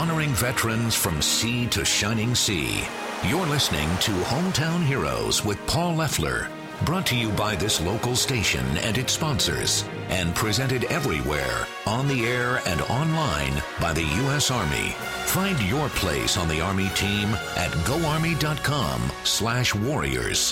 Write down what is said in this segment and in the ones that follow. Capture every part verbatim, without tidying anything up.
honoring veterans from sea to shining sea. You're listening to Hometown Heroes with Paul Leffler, brought to you by this local station and its sponsors, and presented everywhere, on the air and online by the U S Army. Find your place on the Army team at goarmy.com slash warriors.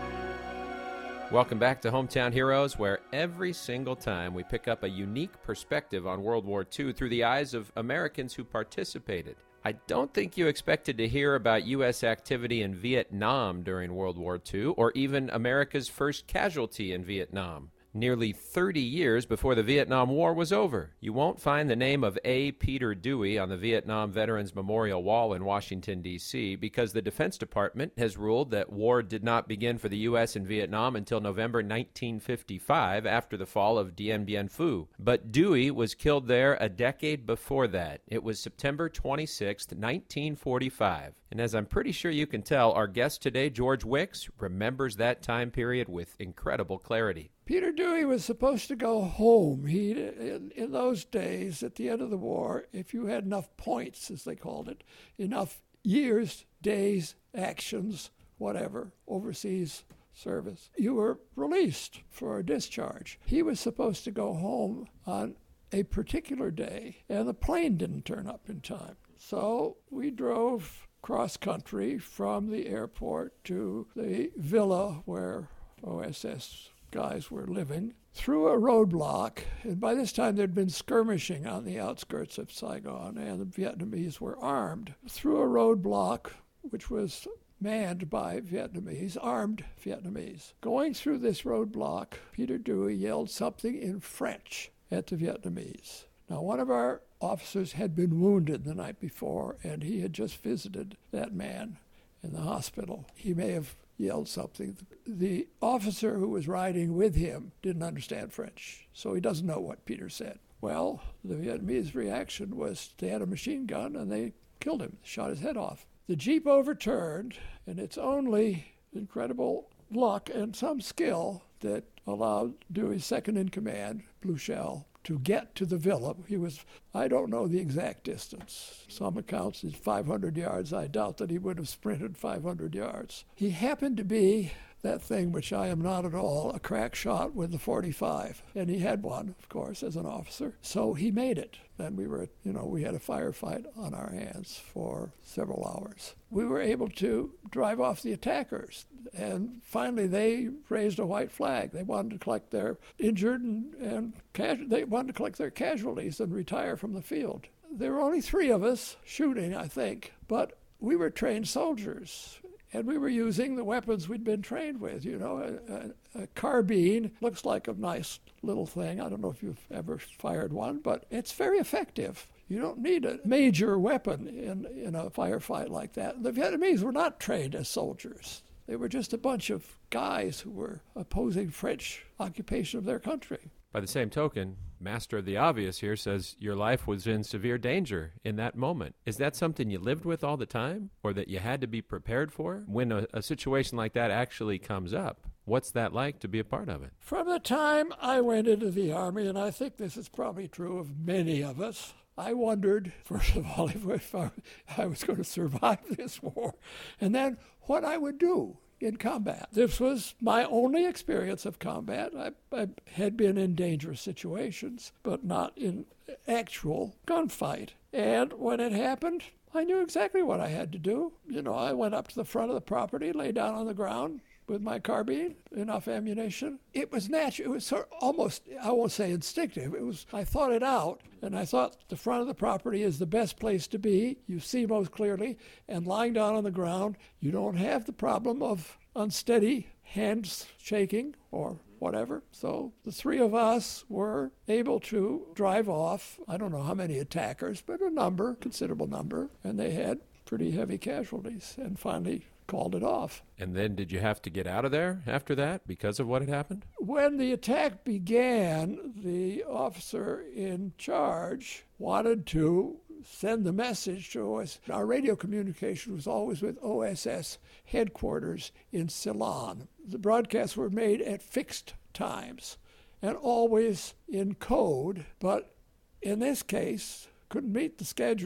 Welcome back to Hometown Heroes, where every single time we pick up a unique perspective on World War Two through the eyes of Americans who participated. I don't think you expected to hear about U S activity in Vietnam during World War Two, or even America's first casualty in Vietnam. Nearly thirty years before the Vietnam War was over, you won't find the name of A. Peter Dewey on the Vietnam Veterans Memorial Wall in Washington, D C, because the Defense Department has ruled that war did not begin for the U S in Vietnam until November nineteen fifty-five, after the fall of Dien Bien Phu. But Dewey was killed there a decade before that. It was September twenty-sixth, nineteen forty-five. And as I'm pretty sure you can tell, our guest today, George Wicks, remembers that time period with incredible clarity. Peter Dewey was supposed to go home. He, in, in those days, at the end of the war, if you had enough points, as they called it, enough years, days, actions, whatever, overseas service, you were released for a discharge. He was supposed to go home on a particular day, and the plane didn't turn up in time. So we drove cross-country from the airport to the villa where O S S guys were living, through a roadblock, and by this time there'd been skirmishing on the outskirts of Saigon, and the Vietnamese were armed. Through a roadblock, which was manned by Vietnamese, armed Vietnamese. Going through this roadblock, Peter Dewey yelled something in French at the Vietnamese. Now, one of our officers had been wounded the night before, and he had just visited that man in the hospital. He may have yelled something. The officer who was riding with him didn't understand French, so he doesn't know what Peter said. Well, the Vietnamese reaction was they had a machine gun and they killed him, shot his head off. The Jeep overturned, and it's only incredible luck and some skill that allowed Dewey's second in command, Bluchel, to get to the villa. He was, I don't know the exact distance. Some accounts is five hundred yards. I doubt that he would have sprinted five hundred yards. He happened to be that thing which I am not at all, a crack shot with the forty-five. And he had one, of course, as an officer. So he made it. And we were, you know, we had a firefight on our hands for several hours. We were able to drive off the attackers. And finally, they raised a white flag. They wanted to collect their injured and, and casu- they wanted to collect their casualties and retire from the field. There were only three of us shooting, I think, but we were trained soldiers. And we were using the weapons we'd been trained with. You know, a, a, a carbine looks like a nice little thing. I don't know if you've ever fired one, but it's very effective. You don't need a major weapon in, in a firefight like that. The Vietnamese were not trained as soldiers. They were just a bunch of guys who were opposing French occupation of their country. By the same token, Master of the Obvious here says your life was in severe danger in that moment. Is that something you lived with all the time, or that you had to be prepared for? When a, a situation like that actually comes up, what's that like to be a part of it? From the time I went into the Army, and I think this is probably true of many of us, I wondered, first of all, if, if I, I was going to survive this war, and then what I would do in combat. This was my only experience of combat. I, I had been in dangerous situations, but not in actual gunfight. And when it happened, I knew exactly what I had to do. You know, I went up to the front of the property, lay down on the ground with my carbine, enough ammunition. It was natural. It was sort of almost, I won't say instinctive. It was, I thought it out, and I thought the front of the property is the best place to be. You see most clearly, and lying down on the ground, you don't have the problem of unsteady hands shaking or whatever. So the three of us were able to drive off, I don't know how many attackers, but a number, considerable number, and they had pretty heavy casualties, and finally called it off. And then did you have to get out of there after that because of what had happened? When the attack began, the officer in charge wanted to send the message to us. Our radio communication was always with O S S headquarters in Ceylon. The broadcasts were made at fixed times and always in code, but in this case, couldn't meet the schedule.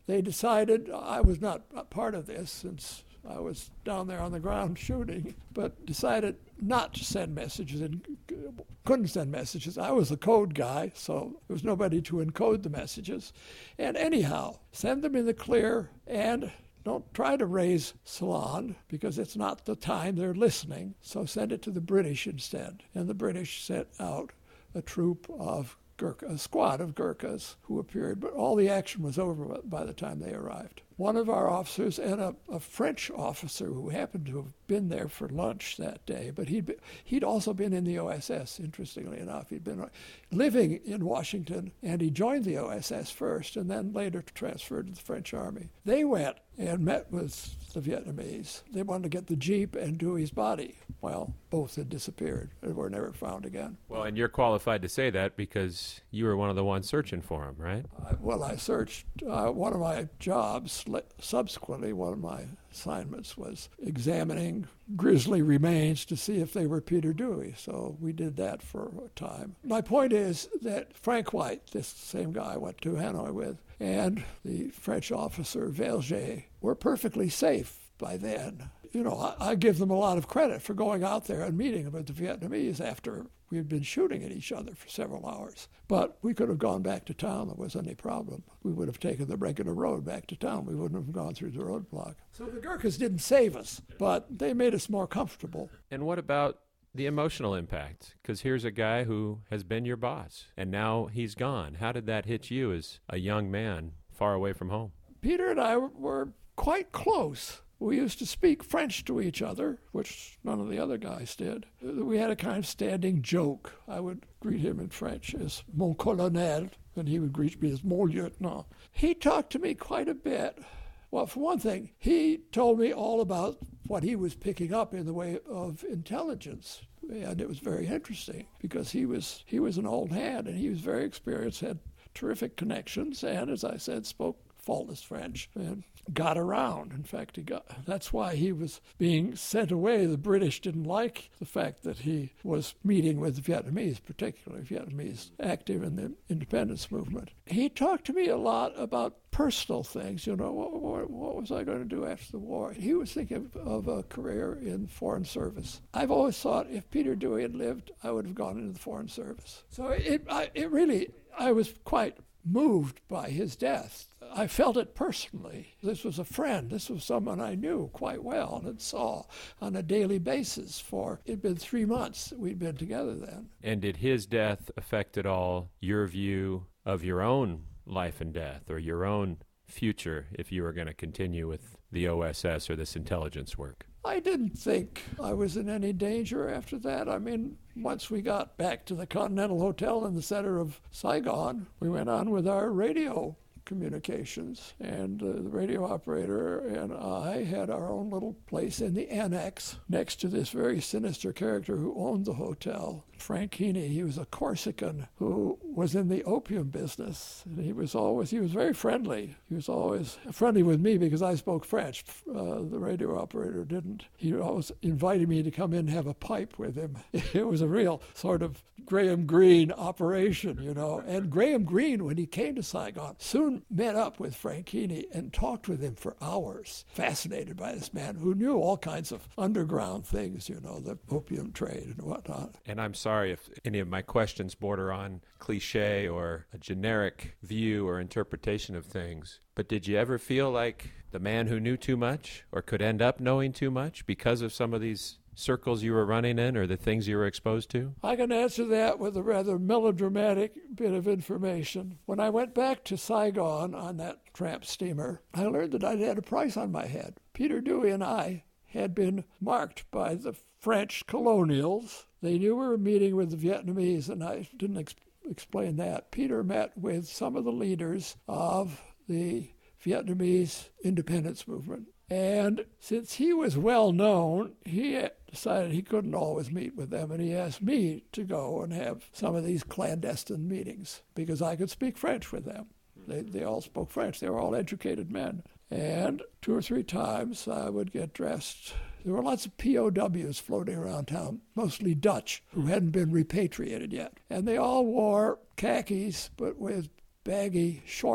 they decided, I was not a part of this since I was down there on the ground shooting, but decided not to send messages and couldn't send messages. I was the code guy, so there was nobody to encode the messages. And anyhow, send them in the clear and don't try to raise Ceylon because it's not the time they're listening. So send it to the British instead. And the British sent out a troop of Gurkha, a squad of Gurkhas who appeared, but all the action was over by the time they arrived. One of our officers and a, a French officer who happened to have been there for lunch that day, but he'd be, he'd also been in the O S S, interestingly enough. He'd been living in Washington, and he joined the O S S first and then later transferred to the French Army. They went and met with the Vietnamese. They wanted to get the Jeep and Dewey's body. Well, both had disappeared and were never found again. Well, and you're qualified to say that because you were one of the ones searching for them, right? Uh, well, I searched. Uh, one of my jobs, subsequently, one of my assignments was examining grisly remains to see if they were Peter Dewey. So we did that for a time. My point is that Frank White, this same guy I went to Hanoi with, and the French officer Verger were perfectly safe by then. You know, I, I give them a lot of credit for going out there and meeting with the Vietnamese after we had been shooting at each other for several hours. But we could have gone back to town if there was any problem. We would have taken the regular road back to town. We wouldn't have gone through the roadblock. So the Gurkhas didn't save us, but they made us more comfortable. And what about the emotional impact? Because here's a guy who has been your boss, and now he's gone. How did that hit you as a young man far away from home? Peter and I were quite close. We used to speak French to each other, which none of the other guys did. We had a kind of standing joke. I would greet him in French as mon colonel, and he would greet me as mon lieutenant. He talked to me quite a bit. Well, for one thing, he told me all about what he was picking up in the way of intelligence. And it was very interesting because he was he was an old hand and he was very experienced, had terrific connections, and as I said, spoke faultless French and got around. In fact, he got, that's why he was being sent away. The British didn't like the fact that he was meeting with the Vietnamese, particularly Vietnamese active in the independence movement. He talked to me a lot about personal things. You know, what, what, what was I going to do after the war? He was thinking of, of a career in foreign service. I've always thought if Peter Dewey had lived, I would have gone into the foreign service. So it, I, it really, I was quite moved by his death. I felt it personally. This was a friend. This was someone I knew quite well and saw on a daily basis for, it'd been three months that we'd been together then. And did his death affect at all your view of your own life and death or your own future if you were going to continue with the O S S or this intelligence work? I didn't think I was in any danger after that. I mean, once we got back to the Continental Hotel in the center of Saigon, we went on with our radio communications, and uh, the radio operator and I had our own little place in the annex next to this very sinister character who owned the hotel, Frank Heaney. He was a Corsican who was in the opium business, and he was always, he was very friendly. He was always friendly with me because I spoke French. Uh, the radio operator didn't. He always invited me to come in and have a pipe with him. It was a real sort of Graham Greene operation, you know. And Graham Greene, when he came to Saigon, soon met up with Frank Heaney and talked with him for hours, fascinated by this man who knew all kinds of underground things, you know, the opium trade and whatnot. And I'm sorry if any of my questions border on cliche or a generic view or interpretation of things, but did you ever feel like the man who knew too much or could end up knowing too much because of some of these circles you were running in or the things you were exposed to? I can answer that with a rather melodramatic bit of information. When I went back to Saigon on that tramp steamer, I learned that I'd had a price on my head. Peter Dewey and I had been marked by the French colonials. They knew we were meeting with the Vietnamese, and I didn't ex- explain that. Peter met with some of the leaders of the Vietnamese independence movement. And since he was well known, he decided he couldn't always meet with them, and he asked me to go and have some of these clandestine meetings because I could speak French with them. They, they all spoke French. They were all educated men. And two or three times I would get dressed. There were lots of P O Ws floating around town, mostly Dutch, who hadn't been repatriated yet. And they all wore khakis, but with baggy shorts.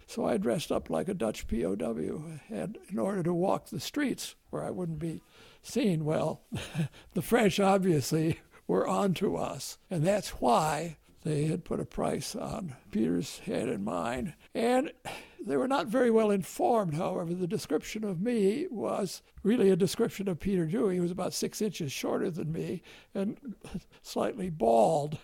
So I dressed up like a Dutch P O W, and in order to walk the streets where I wouldn't be seen, well, the French obviously were onto us, and that's why they had put a price on Peter's head and mine. And they were not very well informed, however. The description of me was really a description of Peter Dewey. He was about six inches shorter than me and slightly bald.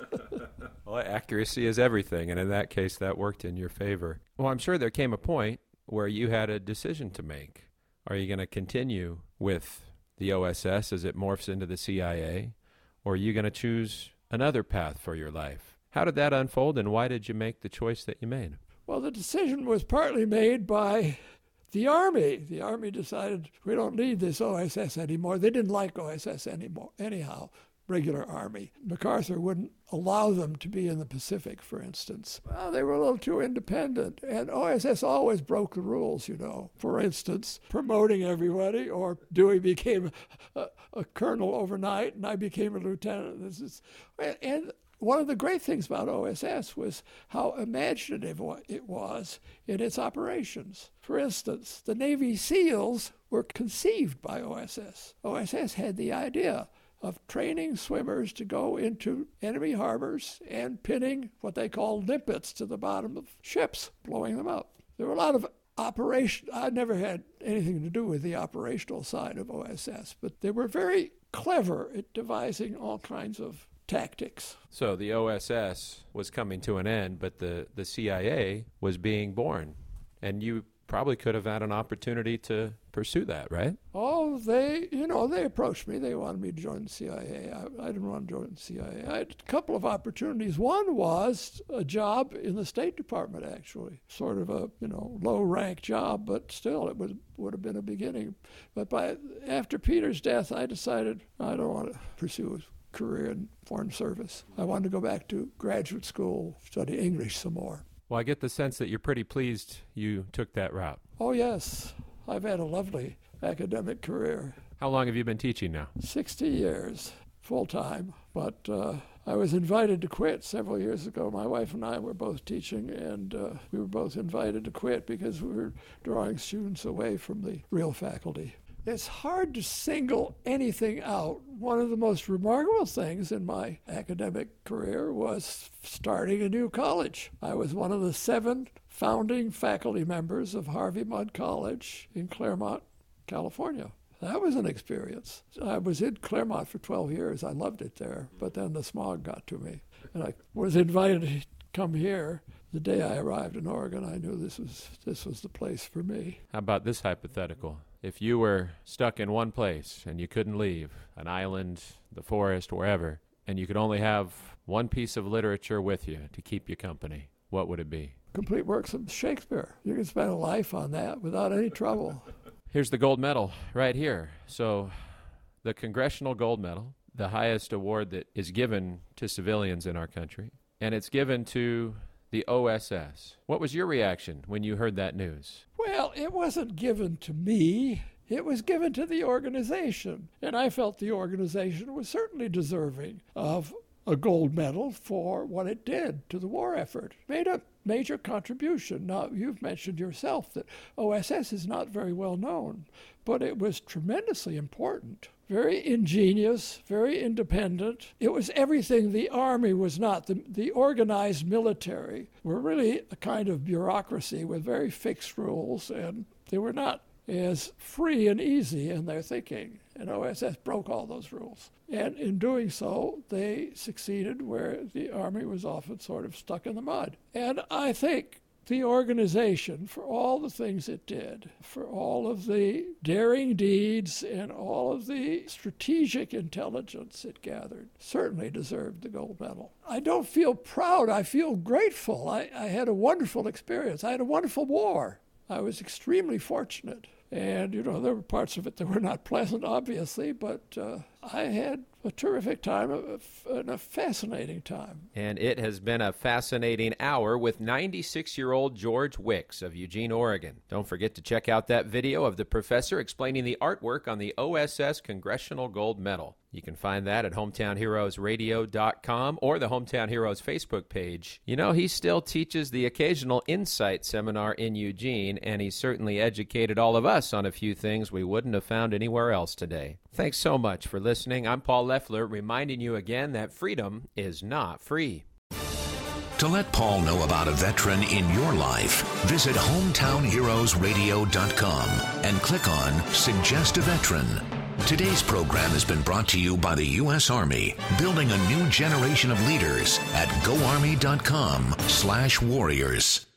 Well, accuracy is everything, and in that case, that worked in your favor. Well, I'm sure there came a point where you had a decision to make. Are you going to continue with the O S S as it morphs into the C I A, or are you going to choose another path for your life? How did that unfold, and why did you make the choice that you made? Well, the decision was partly made by the Army. The Army decided we don't need this O S S anymore. They didn't like O S S anymore, anyhow, regular Army. MacArthur wouldn't allow them to be in the Pacific, for instance. Well, they were a little too independent, and O S S always broke the rules, you know. For instance, promoting everybody, or Dewey became a, a colonel overnight, and I became a lieutenant. This is, and one of the great things about O S S was how imaginative it was in its operations. For instance, the Navy SEALs were conceived by O S S. O S S had the idea of training swimmers to go into enemy harbors and pinning what they called limpets to the bottom of ships, blowing them up. There were a lot of operation. I never had anything to do with the operational side of O S S, but they were very clever at devising all kinds of tactics. So the O S S was coming to an end, but the, the C I A was being born, and you probably could have had an opportunity to pursue that, right? Oh, they, you know, they approached me. They wanted me to join the C I A. I, I didn't want to join the C I A. I had a couple of opportunities. One was a job in the State Department, actually. Sort of a, you know, low-rank job, but still it would, would have been a beginning. But by after Peter's death, I decided I don't want to pursue a career in foreign service. I wanted to go back to graduate school, study English some more. Well, I get the sense that you're pretty pleased you took that route. Oh, yes. I've had a lovely academic career. How long have you been teaching now? sixty years, full-time. But uh, I was invited to quit several years ago. My wife and I were both teaching, and uh, we were both invited to quit because we were drawing students away from the real faculty. It's hard to single anything out. One of the most remarkable things in my academic career was starting a new college. I was one of the seven founding faculty members of Harvey Mudd College in Claremont, California. That was an experience. I was in Claremont for twelve years. I loved it there, but then the smog got to me. And I was invited to come here. The day I arrived in Oregon, I knew this was this was the place for me. How about this hypothetical? If you were stuck in one place and you couldn't leave, an island, the forest, wherever, and you could only have one piece of literature with you to keep you company, what would it be? Complete works of Shakespeare. You can spend a life on that without any trouble. Here's the gold medal right here. So the Congressional Gold Medal, the highest award that is given to civilians in our country, and it's given to the O S S. What was your reaction when you heard that news? Well, it wasn't given to me. It was given to the organization. And I felt the organization was certainly deserving of a gold medal for what it did to the war effort. Made a major contribution. Now, you've mentioned yourself that O S S is not very well known, but it was tremendously important. Very ingenious, very independent. It was everything the Army was not. The, the organized military were really a kind of bureaucracy with very fixed rules, and they were not as free and easy in their thinking. And O S S broke all those rules. And in doing so, they succeeded where the Army was often sort of stuck in the mud. And I think the organization, for all the things it did, for all of the daring deeds and all of the strategic intelligence it gathered, certainly deserved the gold medal. I don't feel proud. I feel grateful. I, I had a wonderful experience. I had a wonderful war. I was extremely fortunate. And, you know, there were parts of it that were not pleasant, obviously, but uh, I had a terrific time and a fascinating time. And it has been a fascinating hour with ninety-six-year-old George Wicks of Eugene, Oregon. Don't forget to check out that video of the professor explaining the artwork on the O S S Congressional Gold Medal. You can find that at hometown heroes radio dot com or the Hometown Heroes Facebook page. You know, he still teaches the occasional Insight seminar in Eugene, and he certainly educated all of us on a few things we wouldn't have found anywhere else today. Thanks so much for listening. I'm Paul Leffler, reminding you again that freedom is not free. To let Paul know about a veteran in your life, visit hometown heroes radio dot com and click on Suggest a Veteran. Today's program has been brought to you by the U S Army, building a new generation of leaders at go army dot com slash warriors.